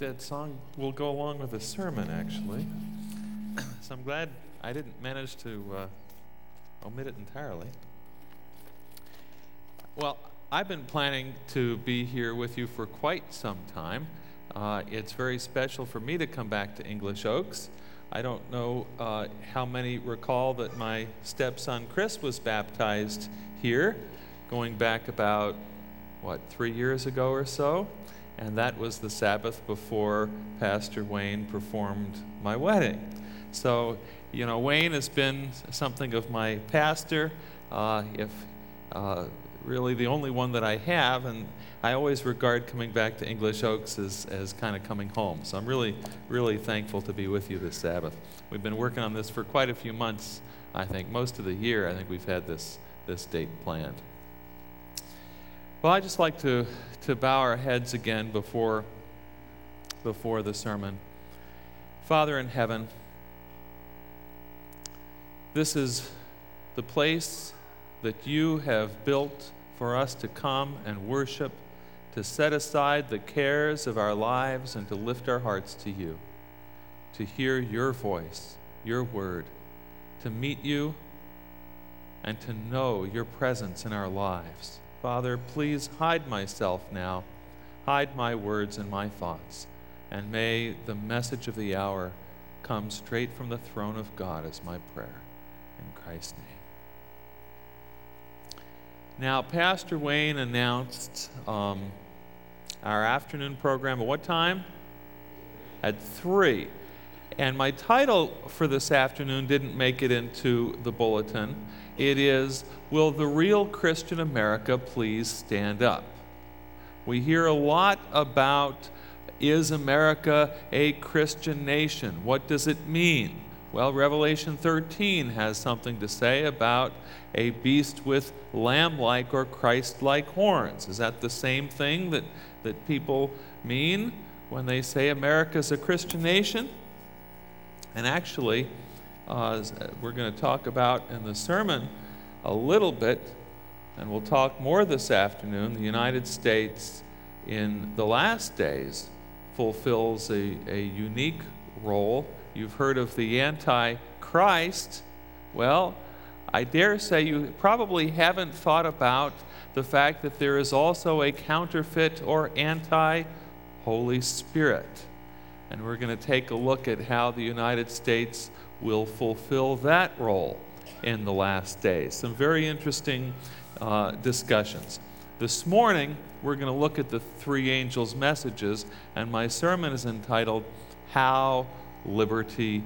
that song will go along with the sermon, actually. So I'm glad I didn't manage to omit it entirely. Well, I've been planning to be here with you for quite some time. It's very special for me to come back to English Oaks. I don't know how many recall that my stepson Chris was baptized here, going back about, 3 years ago or so? And that was the Sabbath before Pastor Wayne performed my wedding. So, Wayne has been something of my pastor, really the only one that I have, and I always regard coming back to English Oaks as kind of coming home. So I'm really, really thankful to be with you this Sabbath. We've been working on this for quite a few months, I think. Most of the year, I think we've had this date planned. Well, I'd just like to bow our heads again before the sermon. Father in heaven, this is the place that you have built for us to come and worship, to set aside the cares of our lives and to lift our hearts to you, to hear your voice, your word, to meet you and to know your presence in our lives. Father, please hide myself now, hide my words and my thoughts, and may the message of the hour come straight from the throne of God as my prayer. In Christ's name. Now, Pastor Wayne announced our afternoon program at what time? At 3. And my title for this afternoon didn't make it into the bulletin. It is, Will the Real Christian America Please Stand Up? We hear a lot about, is America a Christian nation? What does it mean? Well, Revelation 13 has something to say about a beast with lamb-like or Christ-like horns. Is that the same thing that people mean when they say America's a Christian nation? And actually, we're going to talk about in the sermon a little bit, and we'll talk more this afternoon, the United States in the last days fulfills a unique role. You've heard of the Antichrist. Well, I dare say you probably haven't thought about the fact that there is also a counterfeit or anti-Holy Spirit. And we're going to take a look at how the United States will fulfill that role in the last days. Some very interesting discussions. This morning, we're going to look at the three angels' messages, and my sermon is entitled, How Liberty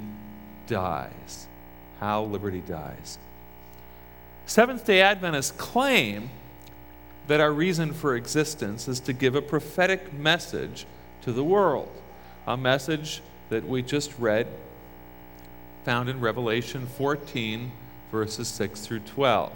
Dies. How Liberty Dies. Seventh-day Adventists claim that our reason for existence is to give a prophetic message to the world, a message that we just read, found in Revelation 14, verses 6 through 12.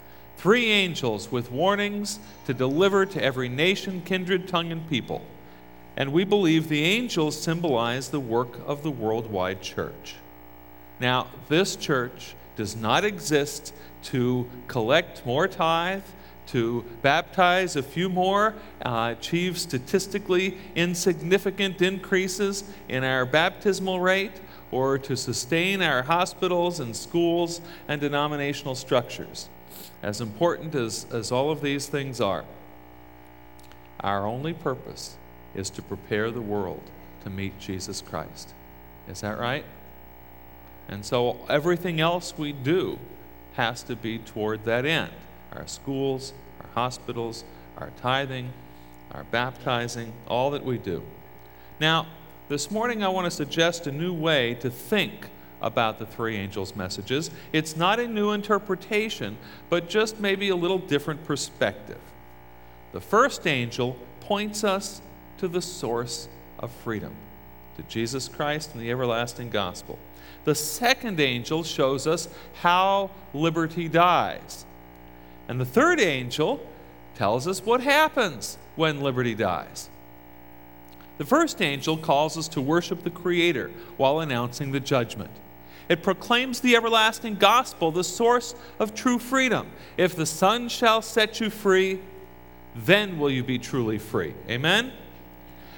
3 angels with warnings to deliver to every nation, kindred, tongue, and people. And we believe the angels symbolize the work of the worldwide church. Now, this church does not exist to collect more tithe, to baptize a few more, achieve statistically insignificant increases in our baptismal rate, or to sustain our hospitals and schools and denominational structures. As important as all of these things are, our only purpose is to prepare the world to meet Jesus Christ. Is that right? And so everything else we do has to be toward that end. Our schools, our hospitals, our tithing, our baptizing, all that we do. Now, this morning I want to suggest a new way to think about the 3 angels' messages. It's not a new interpretation, but just maybe a little different perspective. The first angel points us to the source of freedom, to Jesus Christ and the everlasting gospel. The second angel shows us how liberty dies. And the third angel tells us what happens when liberty dies. The first angel calls us to worship the Creator while announcing the judgment. It proclaims the everlasting gospel, the source of true freedom. If the Son shall set you free, then will you be truly free. Amen?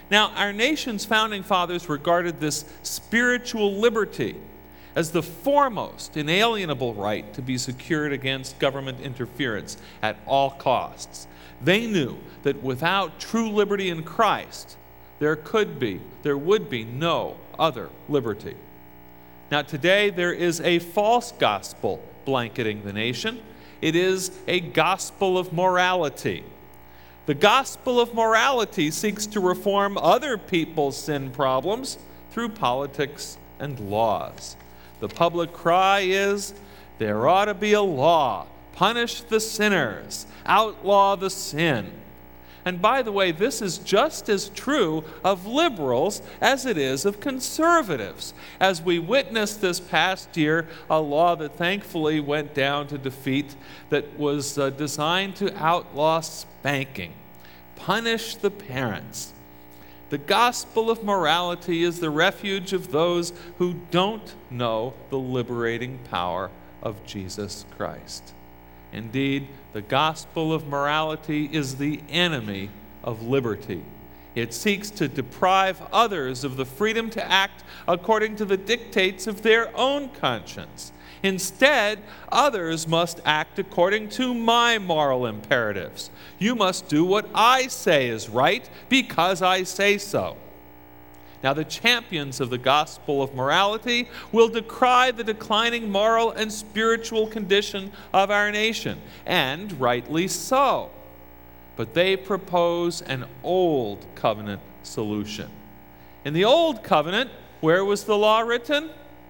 Now, our nation's founding fathers regarded this spiritual liberty as the foremost inalienable right to be secured against government interference at all costs. They knew that without true liberty in Christ, there would be no other liberty. Now, today there is a false gospel blanketing the nation. It is a gospel of morality. The gospel of morality seeks to reform other people's sin problems through politics and laws. The public cry is, there ought to be a law, punish the sinners, outlaw the sin. And by the way, this is just as true of liberals as it is of conservatives. As we witnessed this past year, a law that thankfully went down to defeat that was designed to outlaw spanking, punish the parents. The gospel of morality is the refuge of those who don't know the liberating power of Jesus Christ. Indeed, the gospel of morality is the enemy of liberty. It seeks to deprive others of the freedom to act according to the dictates of their own conscience. Instead, others must act according to my moral imperatives. You must do what I say is right because I say so. Now, the champions of the gospel of morality will decry the declining moral and spiritual condition of our nation, and rightly so. But they propose an old covenant solution. In the old covenant, where was the law written?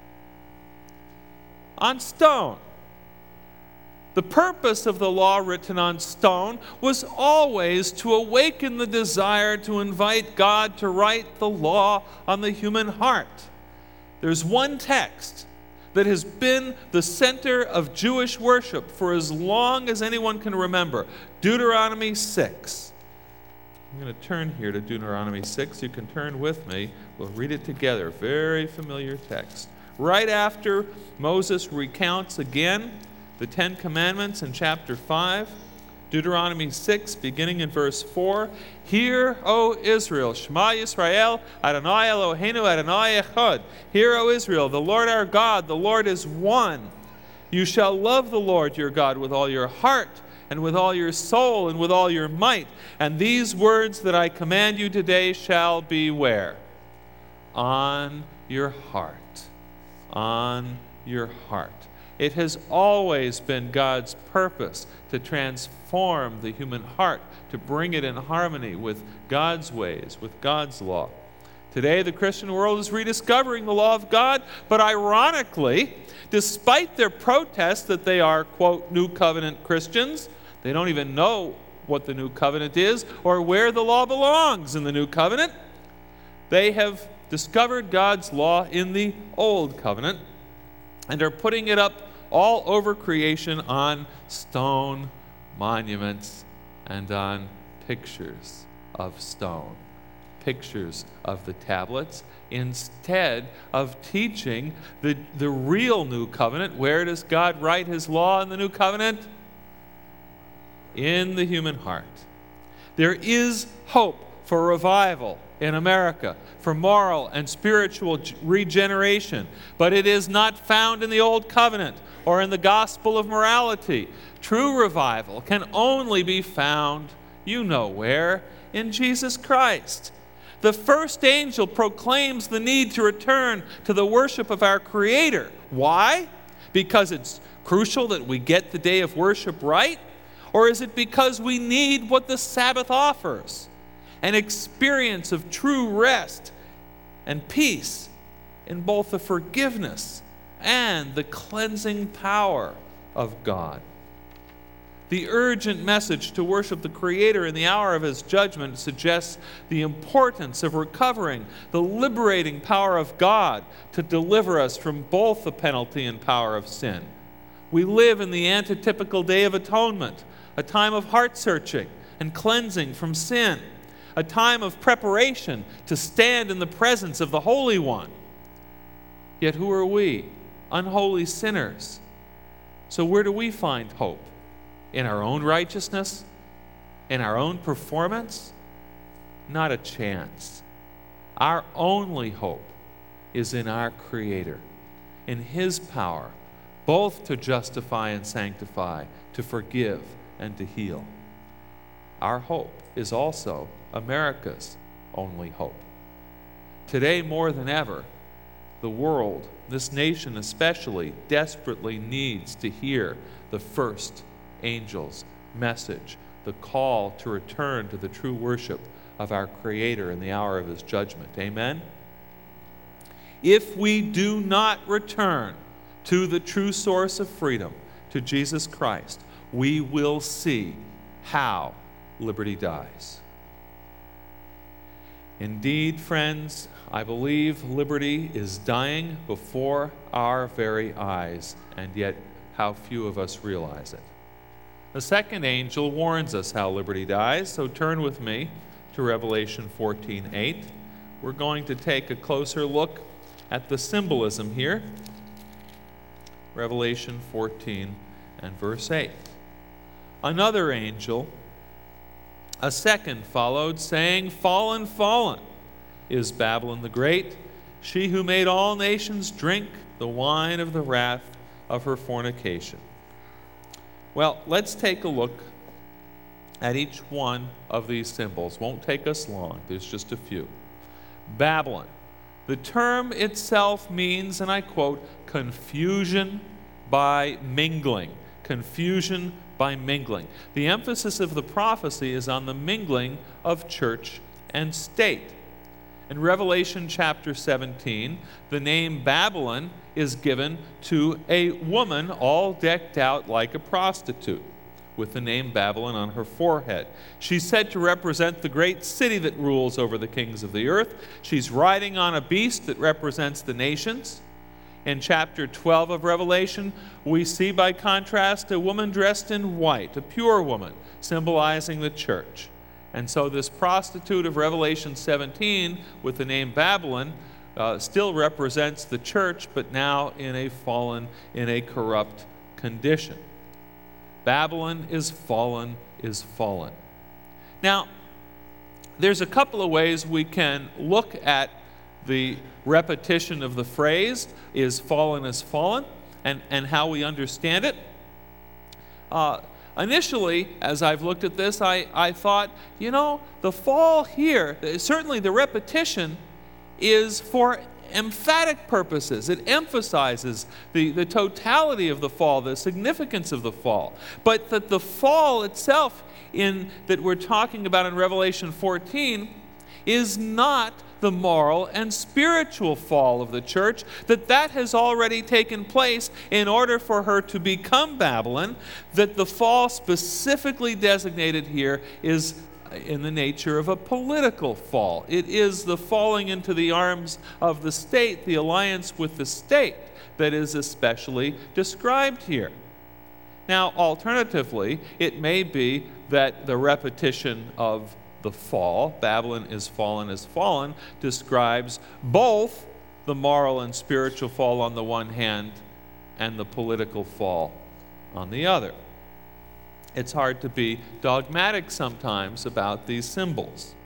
On stone. The purpose of the law written on stone was always to awaken the desire to invite God to write the law on the human heart. There's one text that has been the center of Jewish worship for as long as anyone can remember, Deuteronomy 6. I'm going to turn here to Deuteronomy 6. You can turn with me. We'll read it together. Very familiar text. Right after Moses recounts again the Ten Commandments in chapter 5, Deuteronomy 6, beginning in verse 4. Hear, O Israel, Shema Yisrael, Adonai Eloheinu, Adonai Echad. Hear, O Israel, the Lord our God, the Lord is one. You shall love the Lord your God with all your heart, and with all your soul, and with all your might. And these words that I command you today shall be where? On your heart. On your heart. It has always been God's purpose to transform the human heart, to bring it in harmony with God's ways, with God's law. Today, the Christian world is rediscovering the law of God, but ironically, despite their protest that they are, quote, New Covenant Christians, they don't even know what the New Covenant is or where the law belongs in the New Covenant. They have discovered God's law in the Old Covenant and are putting it up all over creation on stone monuments and on pictures of stone, pictures of the tablets, instead of teaching the real New Covenant. Where does God write his law in the New Covenant? In the human heart. There is hope for revival in America, for moral and spiritual regeneration, but it is not found in the Old Covenant or in the gospel of morality. True revival can only be found, you know where, in Jesus Christ. The first angel proclaims the need to return to the worship of our Creator. Why? Because it's crucial that we get the day of worship right? Or is it because we need what the Sabbath offers? An experience of true rest and peace in both the forgiveness and the cleansing power of God. The urgent message to worship the Creator in the hour of his judgment suggests the importance of recovering the liberating power of God to deliver us from both the penalty and power of sin. We live in the antitypical Day of Atonement, a time of heart searching and cleansing from sin, a time of preparation to stand in the presence of the Holy One. Yet who are we? Unholy sinners. So where do we find hope? In our own righteousness? In our own performance? Not a chance. Our only hope is in our Creator, in His power, both to justify and sanctify, to forgive and to heal. Our hope is also America's only hope. Today, more than ever, the world, this nation especially, desperately needs to hear the first angel's message, the call to return to the true worship of our Creator in the hour of His judgment. Amen? If we do not return to the true source of freedom, to Jesus Christ, we will see how liberty dies. Indeed, friends, I believe liberty is dying before our very eyes, and yet how few of us realize it. The second angel warns us how liberty dies, so turn with me to Revelation 14:8. We're going to take a closer look at the symbolism here. Revelation 14 and verse 8. Another angel, a second, followed, saying, "Fallen, fallen is Babylon the Great, she who made all nations drink the wine of the wrath of her fornication." Well, let's take a look at each one of these symbols. Won't take us long. There's just a few. Babylon. The term itself means, and I quote, confusion by mingling. Confusion by mingling. The emphasis of the prophecy is on the mingling of church and state. In Revelation chapter 17, the name Babylon is given to a woman all decked out like a prostitute, with the name Babylon on her forehead. She's said to represent the great city that rules over the kings of the earth. She's riding on a beast that represents the nations. In chapter 12 of Revelation, we see by contrast a woman dressed in white, a pure woman, symbolizing the church. And so this prostitute of Revelation 17 with the name Babylon still represents the church, but now in a fallen, in a corrupt condition. Babylon is fallen, is fallen. Now, there's a couple of ways we can look at the repetition of the phrase, is fallen, and how we understand it. Initially, as I've looked at this, I thought, the fall here, certainly the repetition, is for emphatic purposes. It emphasizes the totality of the fall, the significance of the fall. But that the fall itself that we're talking about in Revelation 14 is not the moral and spiritual fall of the church, that has already taken place in order for her to become Babylon, that the fall specifically designated here is in the nature of a political fall. It is the falling into the arms of the state, the alliance with the state, that is especially described here. Now, alternatively, it may be that the repetition of the fall, Babylon is fallen, describes both the moral and spiritual fall on the one hand and the political fall on the other. It's hard to be dogmatic sometimes about these symbols.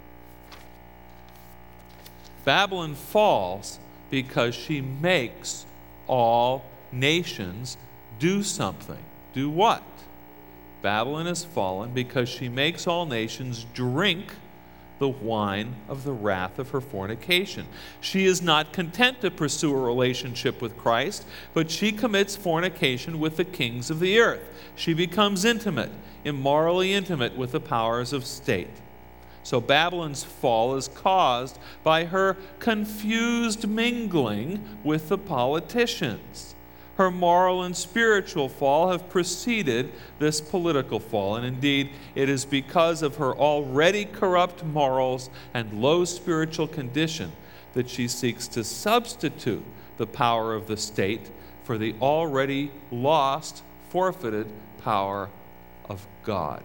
Babylon falls because she makes all nations do something. Do what? Babylon is fallen because she makes all nations drink the wine of the wrath of her fornication. She is not content to pursue a relationship with Christ, but she commits fornication with the kings of the earth. She becomes intimate, immorally intimate with the powers of state. So Babylon's fall is caused by her confused mingling with the politicians. Her moral and spiritual fall have preceded this political fall, and indeed it is because of her already corrupt morals and low spiritual condition that she seeks to substitute the power of the state for the already lost, forfeited power of God.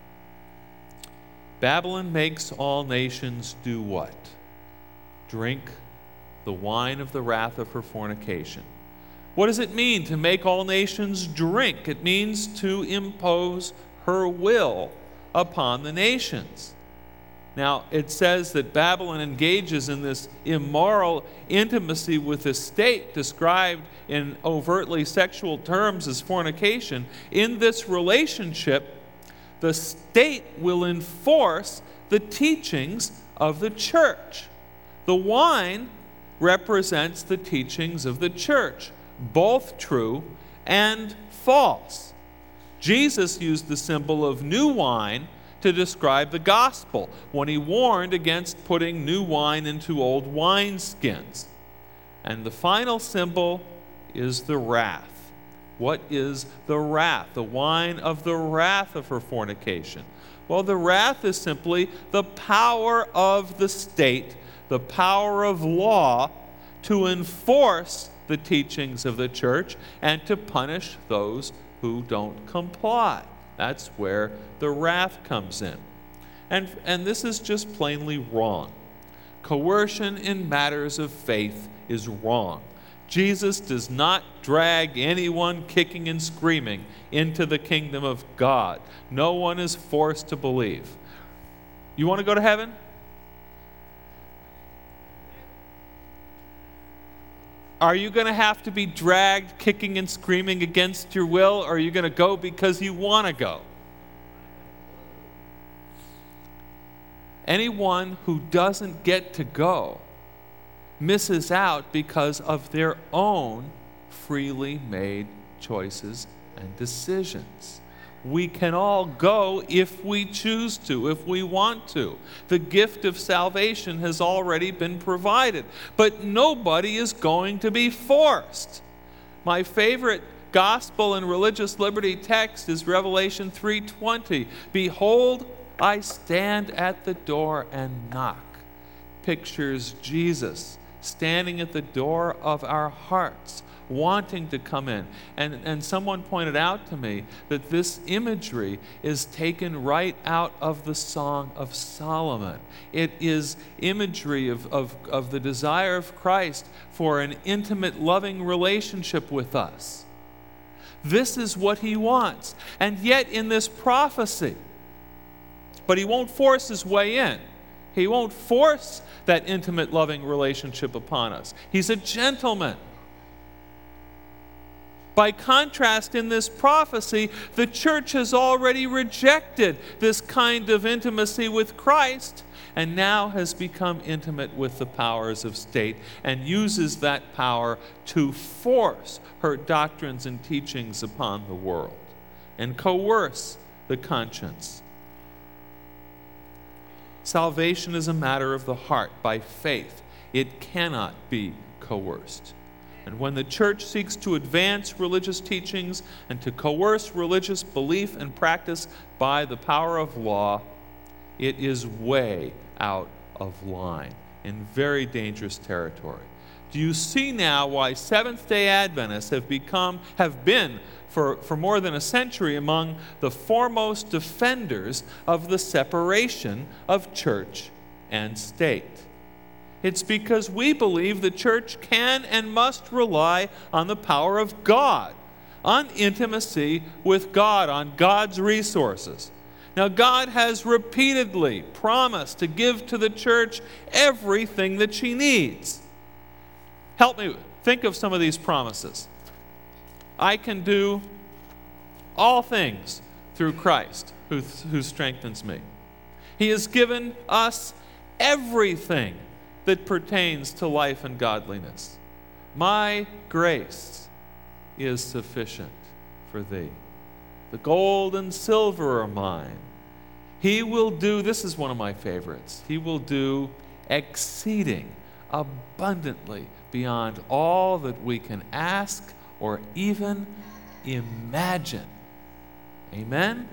Babylon makes all nations do what? Drink the wine of the wrath of her fornication. What does it mean to make all nations drink? It means to impose her will upon the nations. Now, it says that Babylon engages in this immoral intimacy with the state, described in overtly sexual terms as fornication. In this relationship, the state will enforce the teachings of the church. The wine represents the teachings of the church, both true and false. Jesus used the symbol of new wine to describe the gospel when he warned against putting new wine into old wineskins. And the final symbol is the wrath. What is the wrath? The wine of the wrath of her fornication. Well, the wrath is simply the power of the state, the power of law to enforce the teachings of the church and to punish those who don't comply. That's where the wrath comes in. And this is just plainly wrong. Coercion in matters of faith is wrong. Jesus does not drag anyone kicking and screaming into the kingdom of God. No one is forced to believe. You want to go to heaven? Are you going to have to be dragged kicking and screaming against your will, or are you going to go because you want to go? Anyone who doesn't get to go misses out because of their own freely made choices and decisions. We can all go if we choose to, if we want to. The gift of salvation has already been provided, but nobody is going to be forced. My favorite gospel and religious liberty text is Revelation 3:20. Behold, I stand at the door and knock. Pictures Jesus standing at the door of our hearts, wanting to come in. And someone pointed out to me that this imagery is taken right out of the Song of Solomon. It is imagery of the desire of Christ for an intimate, loving relationship with us. This is what he wants. And yet in this prophecy, but he won't force his way in. He won't force that intimate, loving relationship upon us. He's a gentleman. By contrast, in this prophecy, the church has already rejected this kind of intimacy with Christ and now has become intimate with the powers of state and uses that power to force her doctrines and teachings upon the world and coerce the conscience. Salvation is a matter of the heart by faith. It cannot be coerced. And when the church seeks to advance religious teachings and to coerce religious belief and practice by the power of law, it is way out of line in very dangerous territory. Do you see now why Seventh-day Adventists have been for more than a century among the foremost defenders of the separation of church and state? It's because we believe the church can and must rely on the power of God, on intimacy with God, on God's resources. Now, God has repeatedly promised to give to the church everything that she needs. Help me think of some of these promises. I can do all things through Christ who strengthens me. He has given us everything that pertains to life and godliness. My grace is sufficient for thee. The gold and silver are mine. He will do, this is one of my favorites, he will do exceeding abundantly beyond all that we can ask or even imagine. Amen?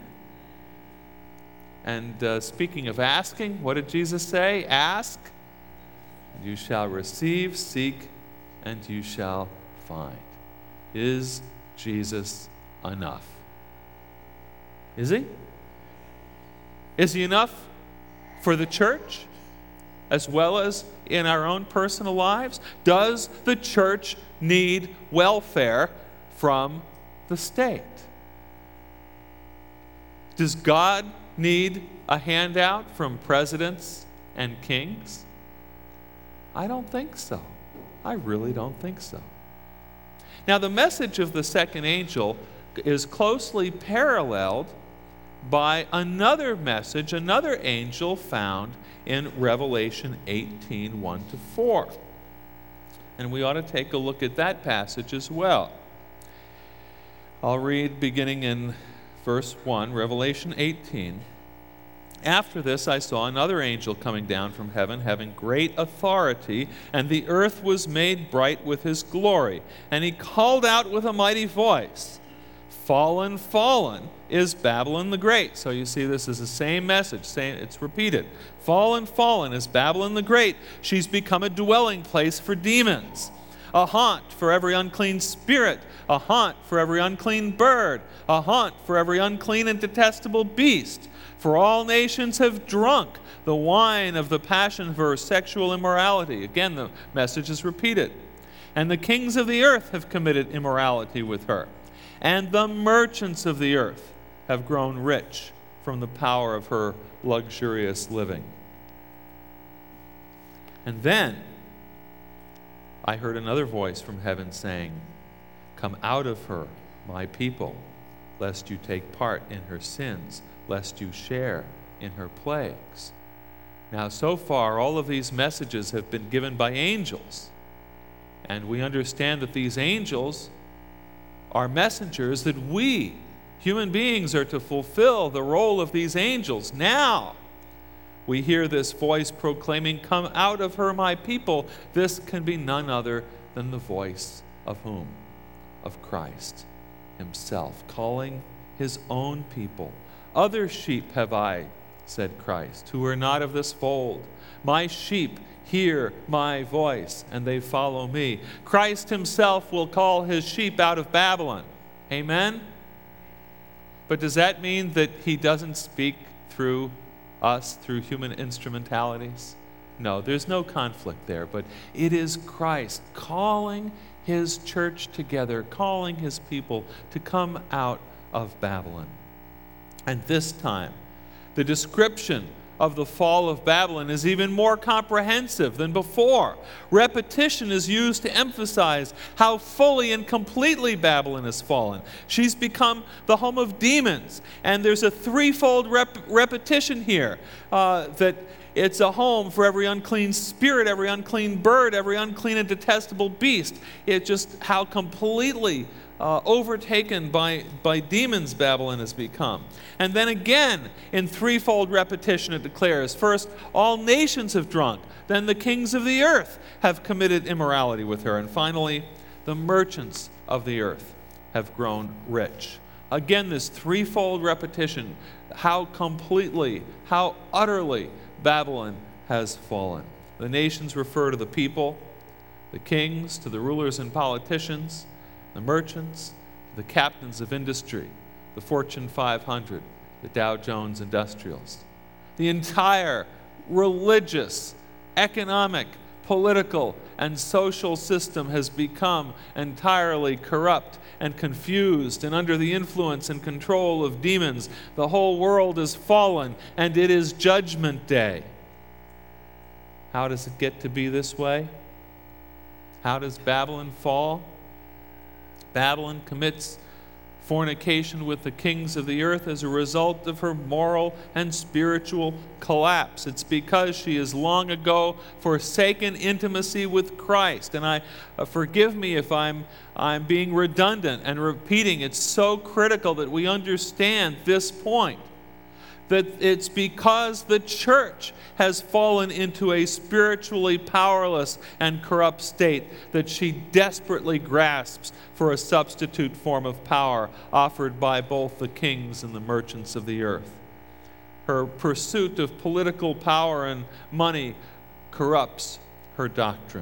And speaking of asking, what did Jesus say? Ask, and you shall receive, seek, and you shall find. Is Jesus enough? Is he? Is he enough for the church as well as in our own personal lives? Does the church need welfare from the state? Does God need a handout from presidents and kings? I don't think so. I really don't think so. Now, the message of the second angel is closely paralleled by another message, another angel found in Revelation 18, 1-4. And we ought to take a look at that passage as well. I'll read beginning in verse 1, Revelation 18. After this I saw another angel coming down from heaven, having great authority, and the earth was made bright with his glory. And he called out with a mighty voice, "Fallen, fallen is Babylon the Great." So you see, this is the same message, it's repeated. "Fallen, fallen is Babylon the Great. She's become a dwelling place for demons, a haunt for every unclean spirit, a haunt for every unclean bird, a haunt for every unclean and detestable beast. For all nations have drunk the wine of the passion of her sexual immorality." Again, the message is repeated. "And the kings of the earth have committed immorality with her. And the merchants of the earth have grown rich from the power of her luxurious living." And then I heard another voice from heaven saying, "Come out of her, my people, lest you take part in her sins, lest you share in her plagues." Now, so far, all of these messages have been given by angels. And we understand that these angels are messengers, that we, human beings, are to fulfill the role of these angels. Now, we hear this voice proclaiming, "Come out of her, my people." This can be none other than the voice of whom? Of Christ himself, calling his own people. "Other sheep have I," said Christ, "who are not of this fold. My sheep hear my voice, and they follow me." Christ himself will call his sheep out of Babylon. Amen? But does that mean that he doesn't speak through us, through human instrumentalities? No, there's no conflict there, but it is Christ calling his church together, calling his people to come out of Babylon. And this time, the description of the fall of Babylon is even more comprehensive than before. Repetition is used to emphasize how fully and completely Babylon has fallen. She's become the home of demons, and there's a threefold repetition here, that it's a home for every unclean spirit, every unclean bird, every unclean and detestable beast. It's just how completely overtaken by demons Babylon has become. And then again, in threefold repetition, it declares, first, all nations have drunk. Then the kings of the earth have committed immorality with her. And finally, the merchants of the earth have grown rich. Again, this threefold repetition, how completely, how utterly Babylon has fallen. The nations refer to the people, the kings to the rulers and politicians, the merchants, the captains of industry, the Fortune 500, the Dow Jones Industrials. The entire religious, economic, political, and social system has become entirely corrupt and confused and under the influence and control of demons. The whole world is fallen, and it is Judgment Day. How does it get to be this way? How does Babylon fall? Babylon commits fornication with the kings of the earth as a result of her moral and spiritual collapse. It's because she has long ago forsaken intimacy with Christ. And forgive me if I'm being redundant and repeating. It's so critical that we understand this point, that it's because the church has fallen into a spiritually powerless and corrupt state that she desperately grasps for a substitute form of power offered by both the kings and the merchants of the earth. Her pursuit of political power and money corrupts her doctrine.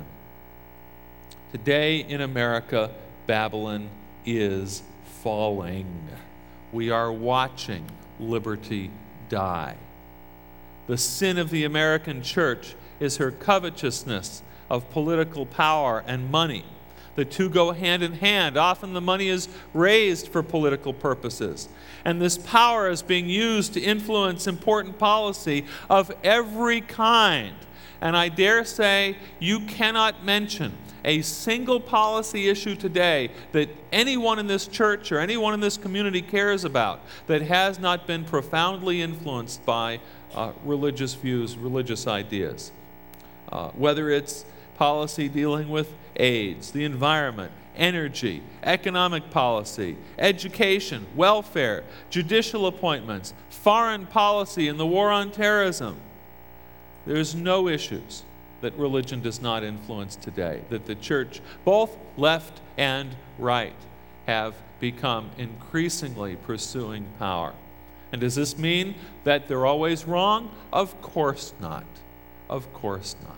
Today in America, Babylon is falling. We are watching liberty die. The sin of the American church is her covetousness of political power and money. The two go hand in hand. Often the money is raised for political purposes. And this power is being used to influence important policy of every kind. And I dare say you cannot mention a single policy issue today that anyone in this church or anyone in this community cares about that has not been profoundly influenced by religious views, religious ideas. Whether it's policy dealing with AIDS, the environment, energy, economic policy, education, welfare, judicial appointments, foreign policy, and the war on terrorism. There's no issues that religion does not influence today, that the church, both left and right, have become increasingly pursuing power. And does this mean that they're always wrong? Of course not. Of course not.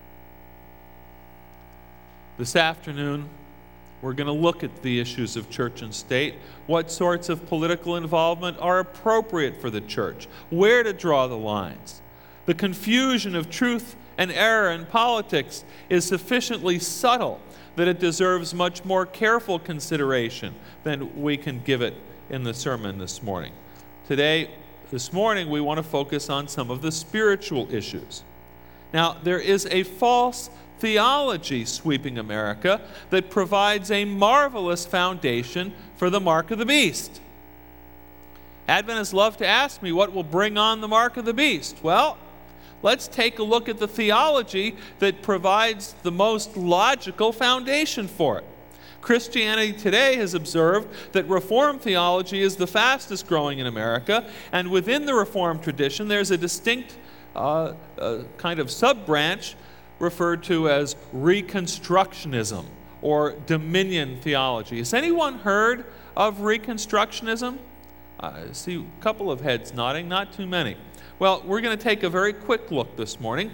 This afternoon, we're going to look at the issues of church and state, what sorts of political involvement are appropriate for the church, where to draw the lines. The confusion of truth and error in politics is sufficiently subtle that it deserves much more careful consideration than we can give it in the sermon this morning. This morning, we want to focus on some of the spiritual issues. Now, there is a false theology sweeping America that provides a marvelous foundation for the mark of the beast. Adventists love to ask me what will bring on the mark of the beast. Well, let's take a look at the theology that provides the most logical foundation for it. Christianity Today has observed that Reformed theology is the fastest growing in America, and within the Reformed tradition there's a distinct kind of sub-branch referred to as Reconstructionism or Dominion theology. Has anyone heard of Reconstructionism? I see a couple of heads nodding, not too many. Well, we're going to take a very quick look this morning.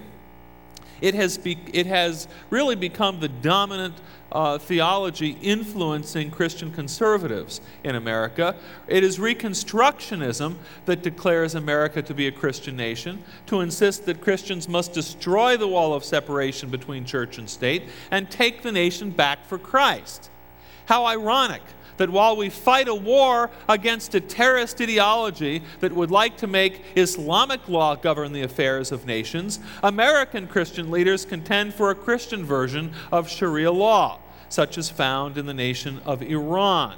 It has really become the dominant theology influencing Christian conservatives in America. It is Reconstructionism that declares America to be a Christian nation, to insist that Christians must destroy the wall of separation between church and state and take the nation back for Christ. How ironic that while we fight a war against a terrorist ideology that would like to make Islamic law govern the affairs of nations, American Christian leaders contend for a Christian version of Sharia law, such as found in the nation of Iran.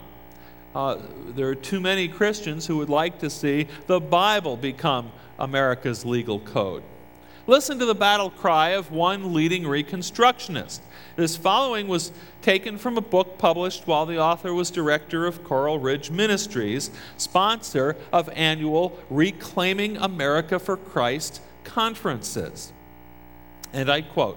There are too many Christians who would like to see the Bible become America's legal code. Listen to the battle cry of one leading Reconstructionist. This following was taken from a book published while the author was director of Coral Ridge Ministries, sponsor of annual Reclaiming America for Christ conferences. And I quote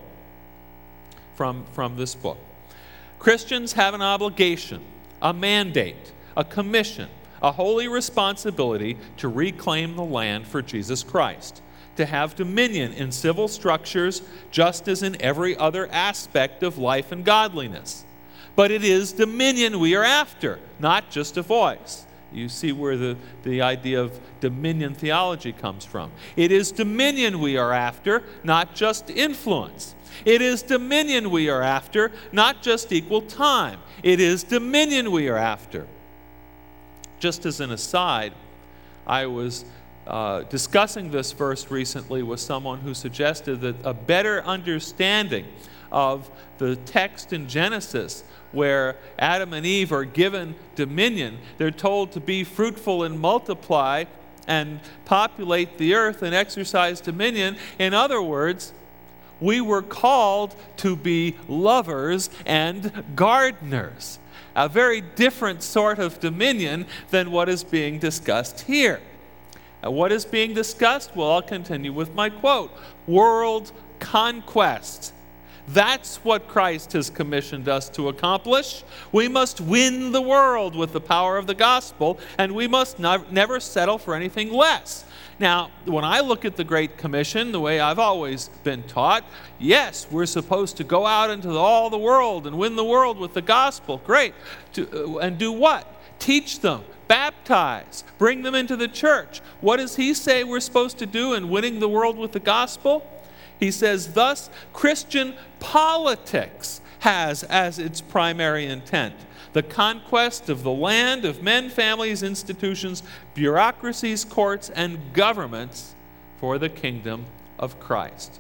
from this book. Christians have an obligation, a mandate, a commission, a holy responsibility to reclaim the land for Jesus Christ, to have dominion in civil structures just as in every other aspect of life and godliness. But it is dominion we are after, not just a voice. You see where the idea of dominion theology comes from. It is dominion we are after, not just influence. It is dominion we are after, not just equal time. It is dominion we are after. Just as an aside, I was discussing this verse recently with someone who suggested that a better understanding of the text in Genesis where Adam and Eve are given dominion, they're told to be fruitful and multiply and populate the earth and exercise dominion. In other words, we were called to be lovers and gardeners. A very different sort of dominion than what is being discussed here. What is being discussed? Well, I'll continue with my quote. World conquest. That's what Christ has commissioned us to accomplish. We must win the world with the power of the gospel, and we must never settle for anything less. Now, when I look at the Great Commission, the way I've always been taught, yes, we're supposed to go out into all the world and win the world with the gospel. Great. And do what? Teach them. Baptize, bring them into the church. What does he say we're supposed to do in winning the world with the gospel? He says, thus, Christian politics has as its primary intent the conquest of the land of men, families, institutions, bureaucracies, courts, and governments for the kingdom of Christ.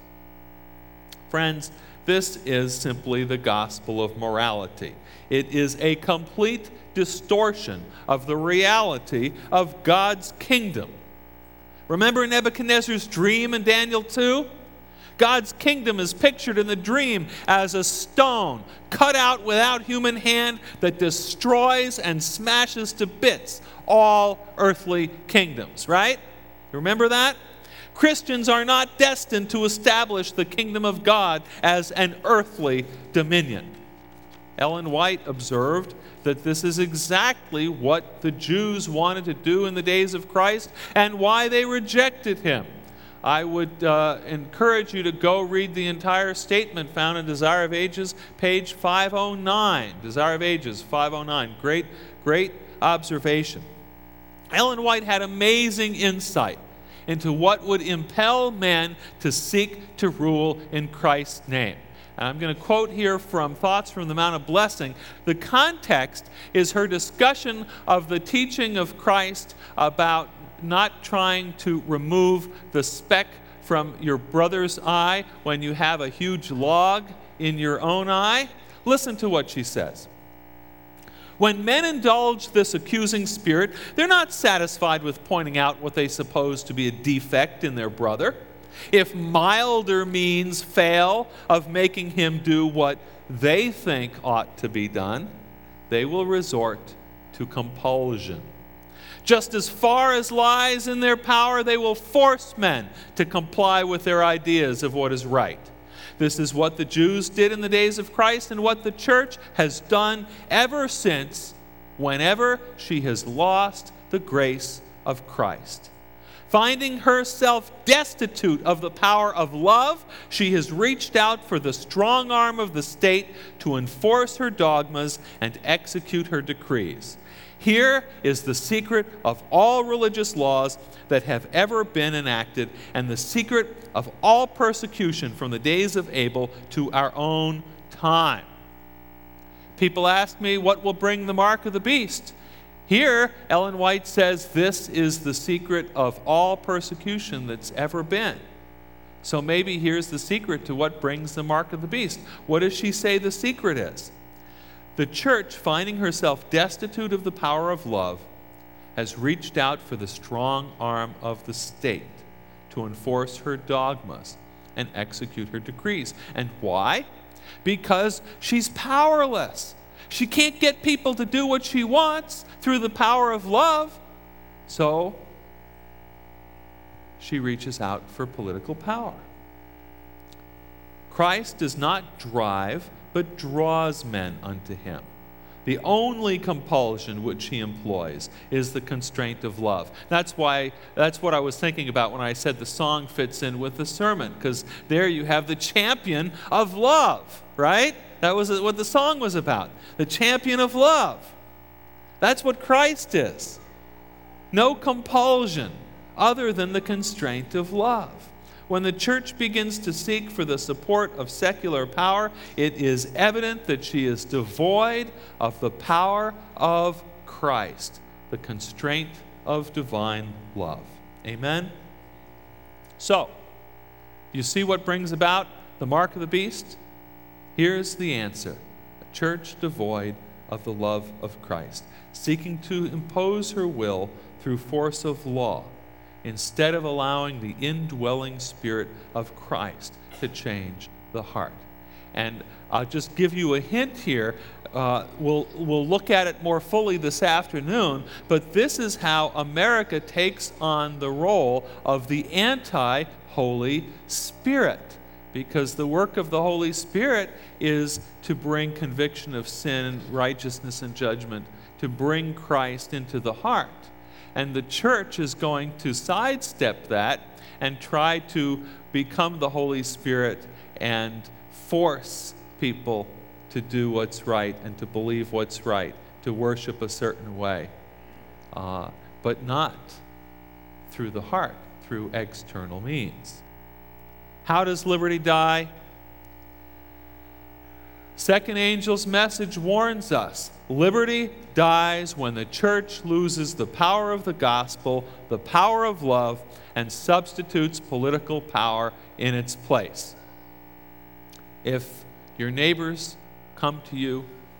Friends, this is simply the gospel of morality. It is a complete distortion of the reality of God's kingdom. Remember Nebuchadnezzar's dream in Daniel 2? God's kingdom is pictured in the dream as a stone cut out without human hand that destroys and smashes to bits all earthly kingdoms, right? Remember that? Christians are not destined to establish the kingdom of God as an earthly dominion. Ellen White observed that this is exactly what the Jews wanted to do in the days of Christ and why they rejected him. I would encourage you to go read the entire statement found in Desire of Ages, page 509. Desire of Ages, 509. Great observation. Ellen White had amazing insight into what would impel men to seek to rule in Christ's name. And I'm going to quote here from Thoughts from the Mount of Blessing. The context is her discussion of the teaching of Christ about not trying to remove the speck from your brother's eye when you have a huge log in your own eye. Listen to what she says. When men indulge this accusing spirit, they're not satisfied with pointing out what they suppose to be a defect in their brother. If milder means fail of making him do what they think ought to be done, they will resort to compulsion. Just as far as lies in their power, they will force men to comply with their ideas of what is right. This is what the Jews did in the days of Christ and what the church has done ever since, whenever she has lost the grace of Christ. Finding herself destitute of the power of love, she has reached out for the strong arm of the state to enforce her dogmas and execute her decrees. Here is the secret of all religious laws that have ever been enacted, and the secret of all persecution from the days of Abel to our own time. People ask me, what will bring the mark of the beast? Here, Ellen White says this is the secret of all persecution that's ever been. So maybe here's the secret to what brings the mark of the beast. What does she say the secret is? The church, finding herself destitute of the power of love, has reached out for the strong arm of the state to enforce her dogmas and execute her decrees. And why? Because she's powerless. She can't get people to do what she wants through the power of love. So she reaches out for political power. Christ does not drive, but draws men unto him. The only compulsion which he employs is the constraint of love. That's what I was thinking about when I said the song fits in with the sermon, because there you have the champion of love, right? That was what the song was about. The champion of love. That's what Christ is. No compulsion other than the constraint of love. When the church begins to seek for the support of secular power, it is evident that she is devoid of the power of Christ, the constraint of divine love. Amen? So, you see what brings about the mark of the beast? Here's the answer. A church devoid of the love of Christ, seeking to impose her will through force of law, instead of allowing the indwelling Spirit of Christ to change the heart. And I'll just give you a hint here. We'll look at it more fully this afternoon, but this is how America takes on the role of the anti-Holy Spirit, because the work of the Holy Spirit is to bring conviction of sin, righteousness, and judgment, to bring Christ into the heart. And the church is going to sidestep that and try to become the Holy Spirit and force people to do what's right and to believe what's right, to worship a certain way, but not through the heart, through external means. How does liberty die? Second angel's message warns us, liberty dies when the church loses the power of the gospel, the power of love, and substitutes political power in its place. If your neighbors come to you,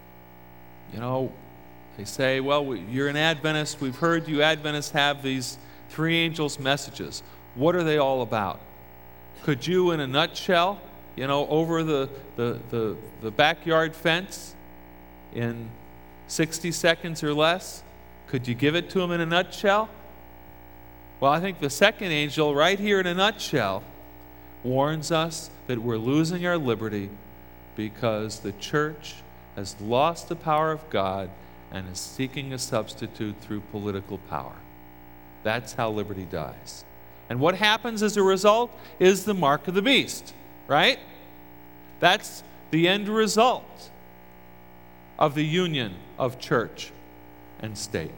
they say, well, you're an Adventist. We've heard you Adventists have these three angels' messages. What are they all about? Could you, in a nutshell, over the backyard fence in 60 seconds or less, could you give it to them in a nutshell? Well, I think the second angel, right here in a nutshell, warns us that we're losing our liberty because the church has lost the power of God and is seeking a substitute through political power. That's how liberty dies. And what happens as a result is the mark of the beast, right? That's the end result of the union of church and state.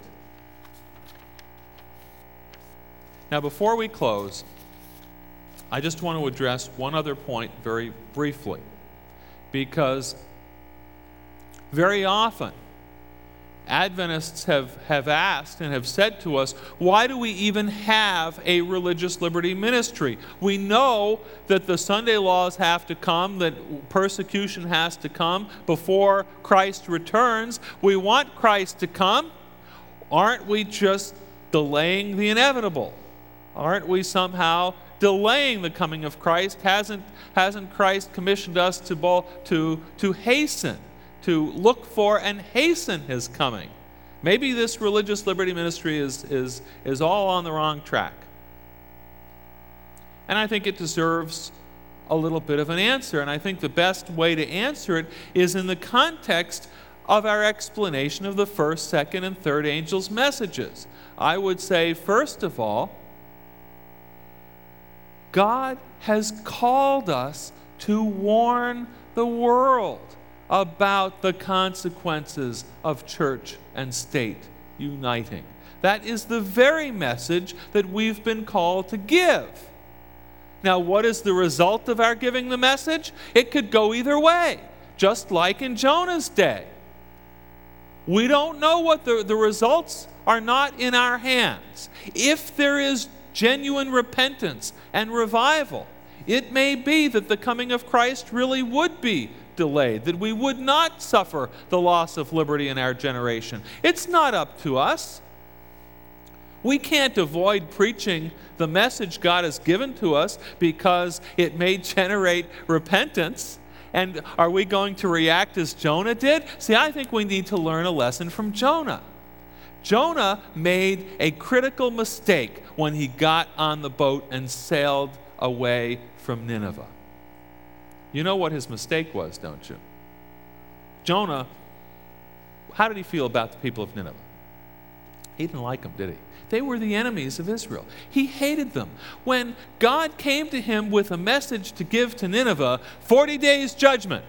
Now, before we close, I just want to address one other point very briefly, because very often Adventists have asked and have said to us, why do we even have a religious liberty ministry? We know that the Sunday laws have to come, that persecution has to come before Christ returns. We want Christ to come. Aren't we just delaying the inevitable? Aren't we somehow delaying the coming of Christ? Hasn't Christ commissioned us to hasten, to look for and hasten his coming? Maybe this religious liberty ministry is all on the wrong track. And I think it deserves a little bit of an answer. And I think the best way to answer it is in the context of our explanation of the first, second, and third angels' messages. I would say, first of all, God has called us to warn the world about the consequences of church and state uniting. That is the very message that we've been called to give. Now, what is the result of our giving the message? It could go either way, just like in Jonah's day. We don't know what the results are, not in our hands. If there is genuine repentance and revival, it may be that the coming of Christ really would be delayed, that we would not suffer the loss of liberty in our generation. It's not up to us. We can't avoid preaching the message God has given to us because it may generate repentance. And are we going to react as Jonah did? See, I think we need to learn a lesson from Jonah. Jonah made a critical mistake when he got on the boat and sailed away from Nineveh. You know what his mistake was, don't you? Jonah, how did he feel about the people of Nineveh? He didn't like them, did he? They were the enemies of Israel. He hated them. When God came to him with a message to give to Nineveh, 40 days judgment.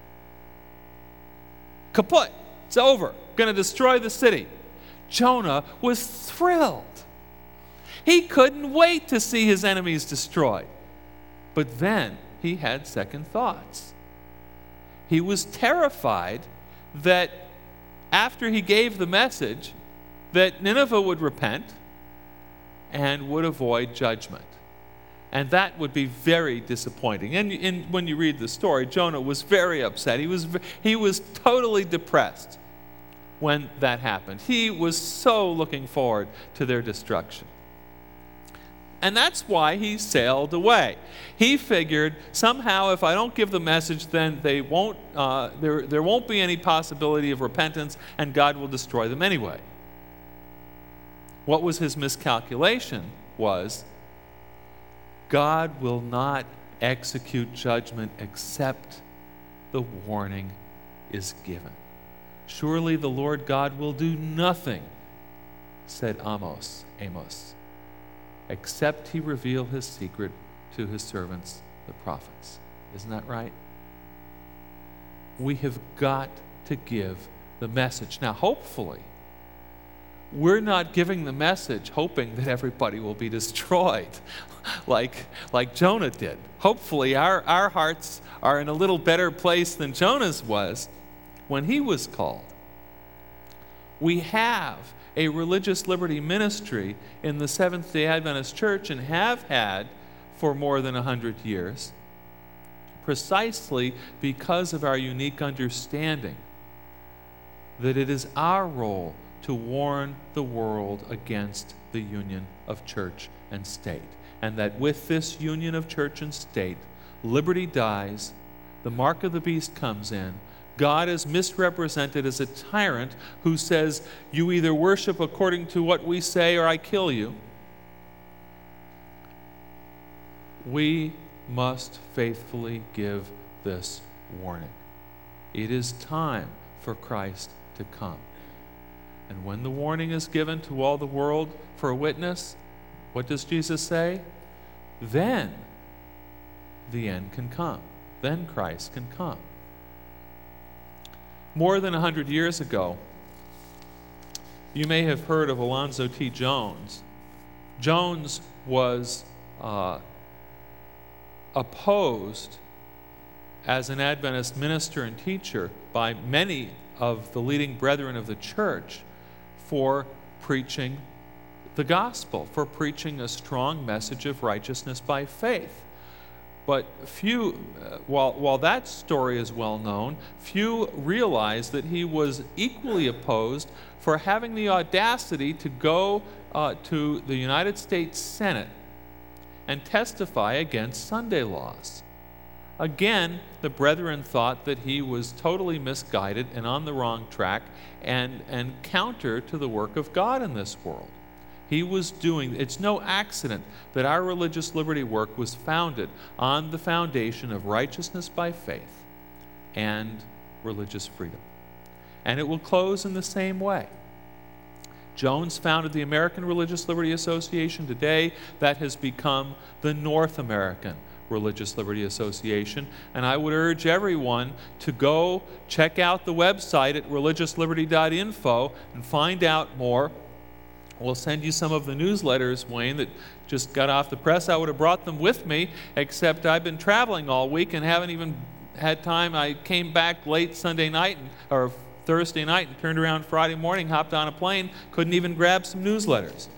Kaput. It's over. Going to destroy the city. Jonah was thrilled. He couldn't wait to see his enemies destroyed. But then he had second thoughts. He was terrified that after he gave the message, that Nineveh would repent and would avoid judgment. And that would be very disappointing. And when you read the story, Jonah was very upset. He was totally depressed when that happened. He was so looking forward to their destruction. And that's why he sailed away. He figured somehow if I don't give the message, then there won't be any possibility of repentance and God will destroy them anyway. What was his miscalculation was God will not execute judgment except the warning is given. Surely the Lord God will do nothing, said Amos, except he reveal his secret to his servants, the prophets. Isn't that right? We have got to give the message. Now, hopefully, we're not giving the message hoping that everybody will be destroyed like Jonah did. Hopefully our hearts are in a little better place than Jonah's was when he was called. We have a religious liberty ministry in the Seventh-day Adventist Church and have had for more than 100 years, precisely because of our unique understanding that it is our role to warn the world against the union of church and state. And that with this union of church and state, liberty dies, the mark of the beast comes in, God is misrepresented as a tyrant who says, you either worship according to what we say or I kill you. We must faithfully give this warning. It is time for Christ to come. And when the warning is given to all the world for a witness, what does Jesus say? Then the end can come. Then Christ can come. More than 100 years ago, you may have heard of Alonzo T. Jones. Jones was opposed as an Adventist minister and teacher by many of the leading brethren of the church for preaching the gospel, for preaching a strong message of righteousness by faith. But few, while that story is well known, few realize that he was equally opposed for having the audacity to go to the United States Senate and testify against Sunday laws. Again, the brethren thought that he was totally misguided and on the wrong track and counter to the work of God in this world. He was doing, it's no accident that our religious liberty work was founded on the foundation of righteousness by faith and religious freedom. And it will close in the same way. Jones founded the American Religious Liberty Association. Today, that has become the North American Religious Liberty Association. And I would urge everyone to go check out the website at religiousliberty.info and find out more. We'll send you some of the newsletters, Wayne, that just got off the press. I would have brought them with me, except I've been traveling all week and haven't even had time. I came back late Sunday night or Thursday night and turned around Friday morning, hopped on a plane, couldn't even grab some newsletters.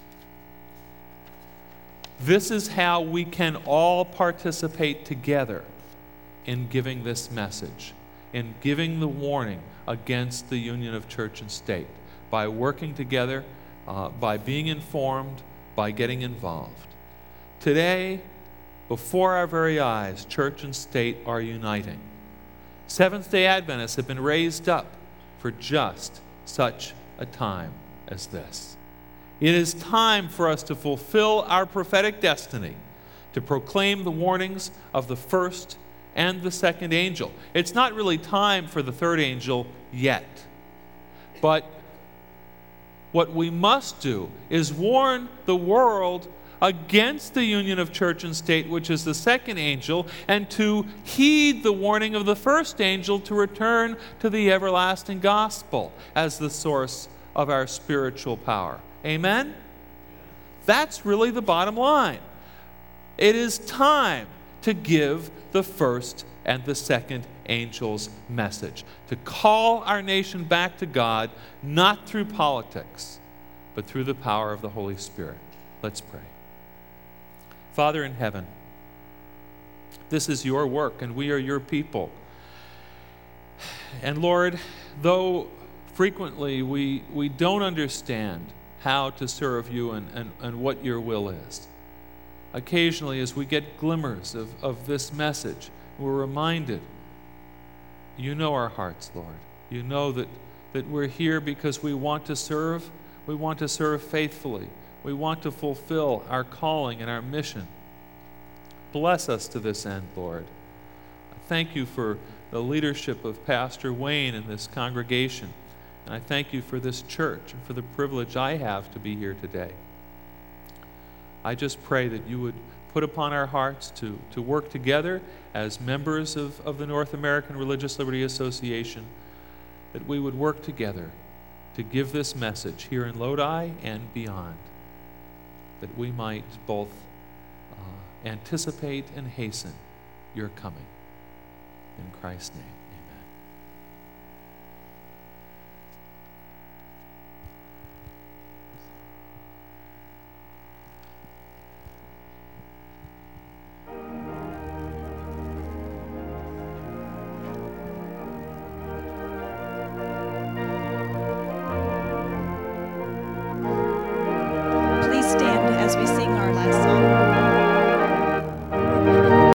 This is how we can all participate together in giving this message, in giving the warning against the union of church and state, by working together, by being informed, by getting involved. Today, before our very eyes, church and state are uniting. Seventh-day Adventists have been raised up for just such a time as this. It is time for us to fulfill our prophetic destiny, to proclaim the warnings of the first and the second angel. It's not really time for the third angel yet, but what we must do is warn the world against the union of church and state, which is the second angel, and to heed the warning of the first angel to return to the everlasting gospel as the source of our spiritual power. Amen? That's really the bottom line. It is time to give the first and the second angel's message, to call our nation back to God, not through politics, but through the power of the Holy Spirit. Let's pray. Father in heaven, this is your work, and we are your people. And Lord, though frequently we don't understand how to serve you and what your will is, occasionally as we get glimmers of this message, we're reminded, you know our hearts, Lord. You know that we're here because we want to serve. We want to serve faithfully. We want to fulfill our calling and our mission. Bless us to this end, Lord. I thank you for the leadership of Pastor Wayne and this congregation. And I thank you for this church and for the privilege I have to be here today. I just pray that you would put upon our hearts to work together as members of the North American Religious Liberty Association, that we would work together to give this message here in Lodi and beyond, that we might both anticipate and hasten your coming. In Christ's name, amen. Please stand as we sing our last song.